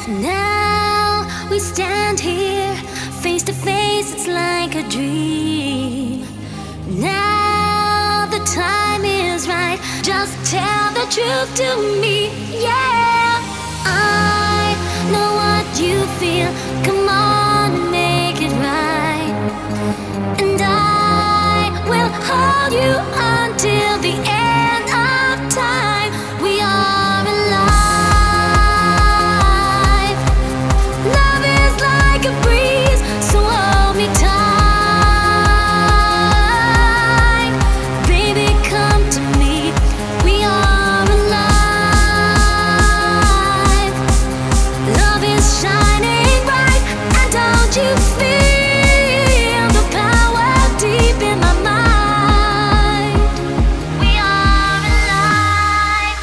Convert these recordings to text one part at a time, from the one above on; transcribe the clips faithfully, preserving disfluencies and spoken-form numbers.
Now we stand here, face to face, it's like a dream. Now the time is right, just tell the truth to me, yeah. I know what you feel, come on and make it right. And I will hold you until the end of time. We are alive. Love is like a breeze, so hold me tight. Baby, come to me. We are alive. Love is shining bright, and don't you feel the power deep in my mind? We are alive.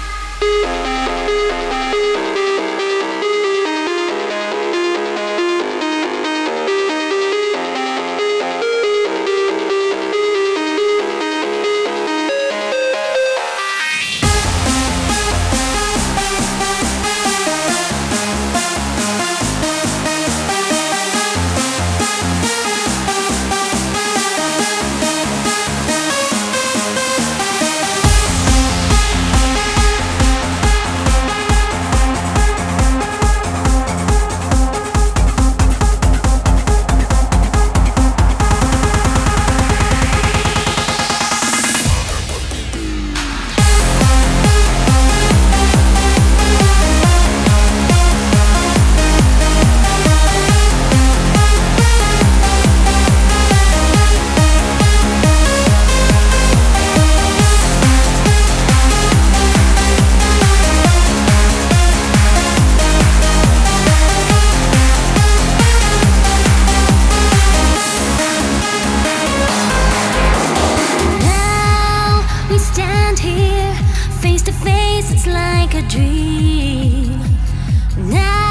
Now we stand here, face to face, it's like a dream. Now